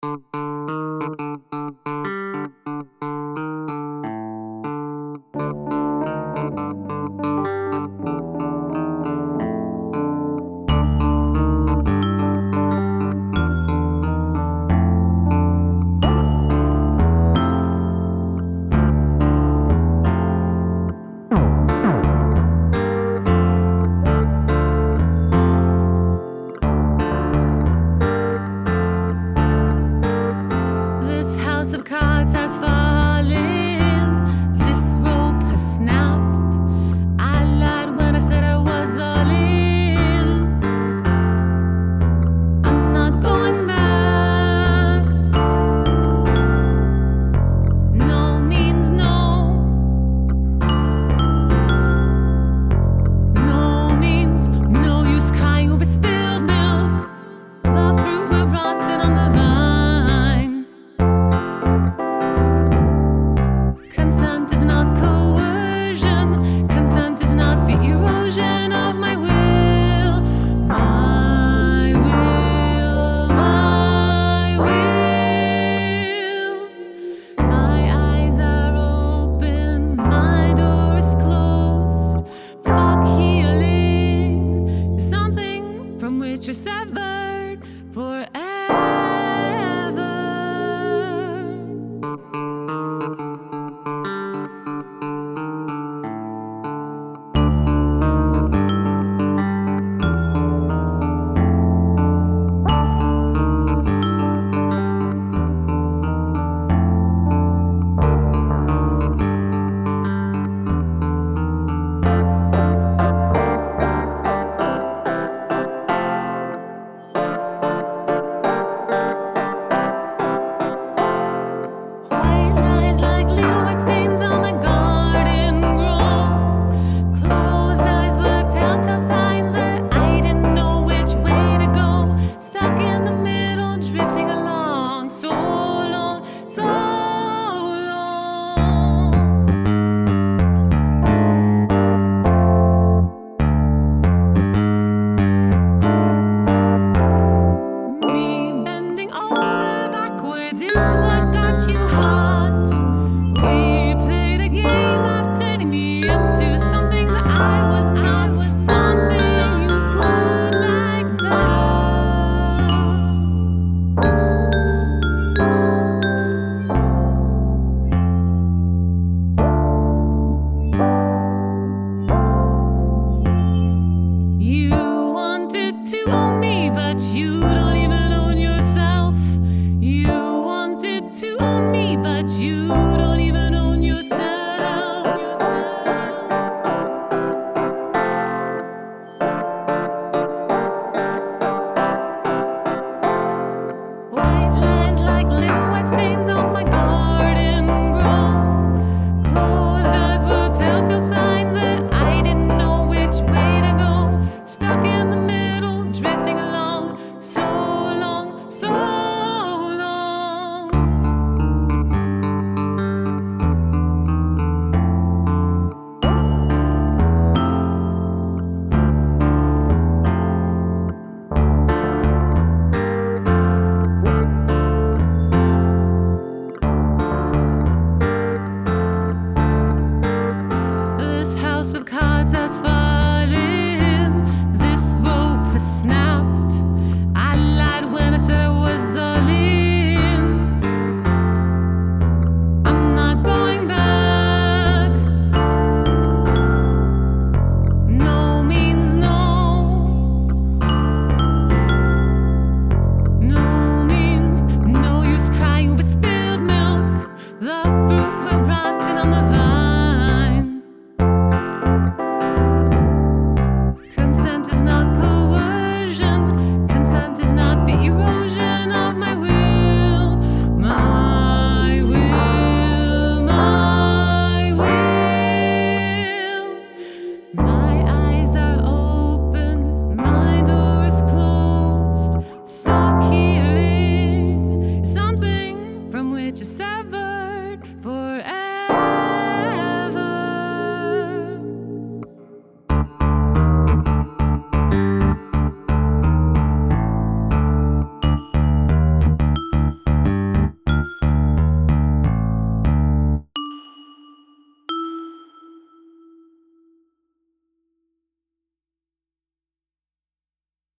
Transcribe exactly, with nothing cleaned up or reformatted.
This house of cards has fallen. This rope has snapped. I lied when I said I was all in. I'm not going back. No means no. No means no use crying over spilled milk. Love fruit we're rotten on the vine. Consent is not coercion. Consent is not the erosion of my will. My will, my will. My eyes are open, my door is closed. Fuck healing is something from which you're severed forever. White lies like little white stains on the garden grow. Closed eyes were telltale signs that I didn't know which way to go. Stuck in the middle, drifting along so long, so long. Me bending over backwards is what got you high.